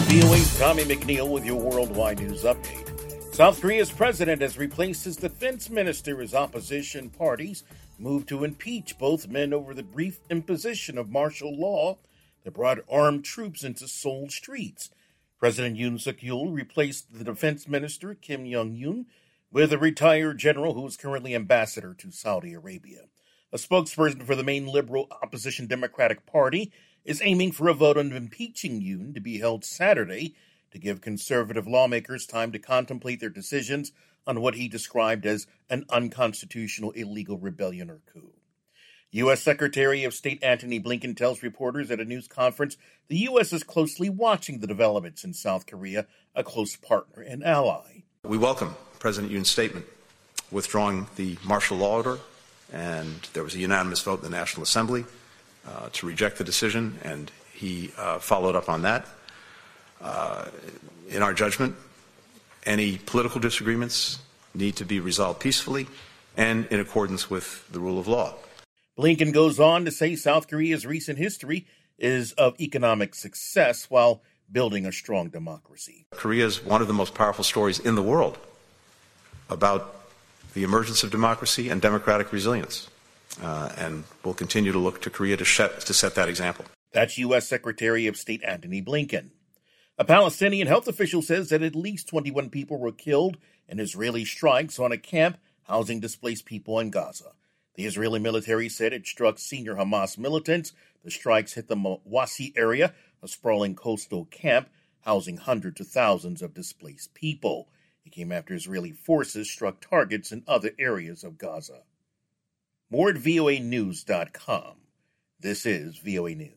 VOA's Tommy McNeil with your worldwide news update. South Korea's president has replaced his defense minister as opposition parties move to impeach both men over the brief imposition of martial law that brought armed troops into Seoul streets. President Yoon Suk-yeol replaced the defense minister, Kim Young-yoon, with a retired general who is currently ambassador to Saudi Arabia. A spokesperson for the main liberal opposition Democratic Party is aiming for a vote on impeaching Yoon to be held Saturday to give conservative lawmakers time to contemplate their decisions on what he described as an unconstitutional illegal rebellion or coup. U.S. Secretary of State Antony Blinken tells reporters at a news conference the U.S. is closely watching the developments in South Korea, a close partner and ally. We welcome President Yoon's statement withdrawing the martial law order, and there was a unanimous vote in the National Assembly to reject the decision, and he followed up on that. In our judgment, any political disagreements need to be resolved peacefully and in accordance with the rule of law. Blinken goes on to say South Korea's recent history is of economic success while building a strong democracy. Korea is one of the most powerful stories in the world about the emergence of democracy and democratic resilience. And we'll continue to look to Korea to set that example. That's U.S. Secretary of State Antony Blinken. A Palestinian health official says that at least 21 people were killed in Israeli strikes on a camp housing displaced people in Gaza. The Israeli military said it struck senior Hamas militants. The strikes hit the Mawasi area, a sprawling coastal camp housing hundreds of thousands of displaced people. It came after Israeli forces struck targets in other areas of Gaza. More at voanews.com. This is VOA News.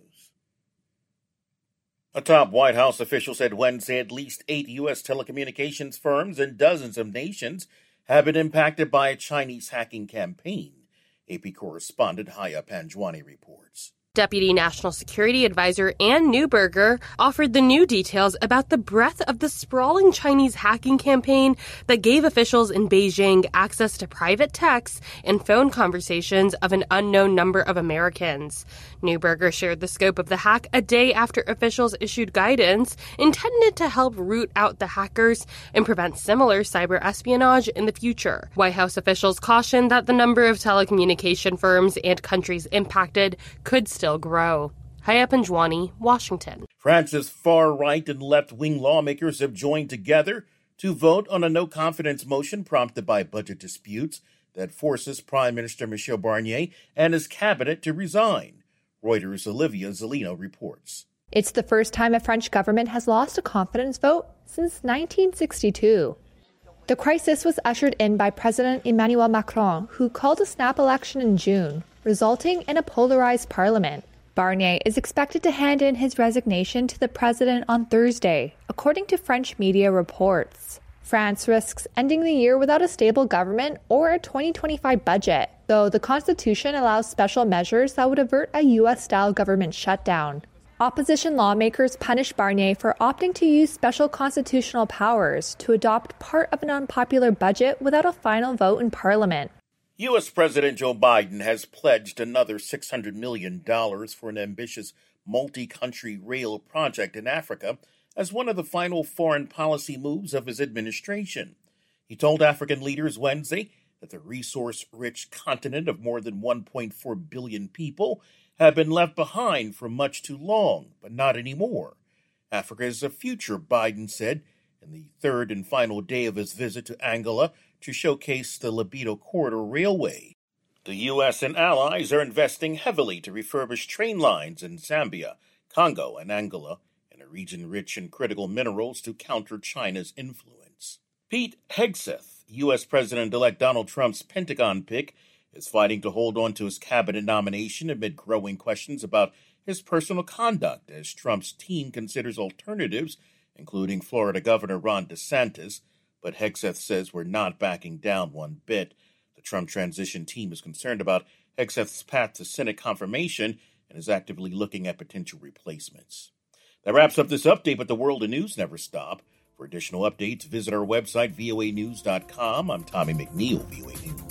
A top White House official said Wednesday at least 8 U.S. telecommunications firms and dozens of nations have been impacted by a Chinese hacking campaign. AP correspondent Haya Panjwani reports. Deputy National Security Advisor Ann Neuberger offered the new details about the breadth of the sprawling Chinese hacking campaign that gave officials in Beijing access to private texts and phone conversations of an unknown number of Americans. Neuberger shared the scope of the hack a day after officials issued guidance intended to help root out the hackers and prevent similar cyber espionage in the future. White House officials cautioned that the number of telecommunication firms and countries impacted could still grow. Haya Panjwani, Washington. France's far-right and left-wing lawmakers have joined together to vote on a no-confidence motion prompted by budget disputes that forces Prime Minister Michel Barnier and his cabinet to resign. Reuters' Olivia Zelino reports. It's the first time a French government has lost a confidence vote since 1962. The crisis was ushered in by President Emmanuel Macron, who called a snap election in June, resulting in a polarized parliament. Barnier is expected to hand in his resignation to the president on Thursday, according to French media reports. France risks ending the year without a stable government or a 2025 budget, though the Constitution allows special measures that would avert a U.S.-style government shutdown. Opposition lawmakers punished Barnier for opting to use special constitutional powers to adopt part of an unpopular budget without a final vote in Parliament. U.S. President Joe Biden has pledged another $600 million for an ambitious multi-country rail project in Africa as one of the final foreign policy moves of his administration. He told African leaders Wednesday that the resource-rich continent of more than 1.4 billion people had been left behind for much too long, but not anymore. Africa is the future, Biden said, in the third and final day of his visit to Angola to showcase the Lobito Corridor Railway. The U.S. and allies are investing heavily to refurbish train lines in Zambia, Congo, and Angola, in a region rich in critical minerals to counter China's influence. Pete Hegseth, U.S. President-elect Donald Trump's Pentagon pick, is fighting to hold on to his cabinet nomination amid growing questions about his personal conduct as Trump's team considers alternatives, including Florida Governor Ron DeSantis. But Hegseth says we're not backing down one bit. The Trump transition team is concerned about Hegseth's path to Senate confirmation and is actively looking at potential replacements. That wraps up this update, but the world of news never stop. For additional updates, visit our website, voanews.com. I'm Tommy McNeil, VOA News.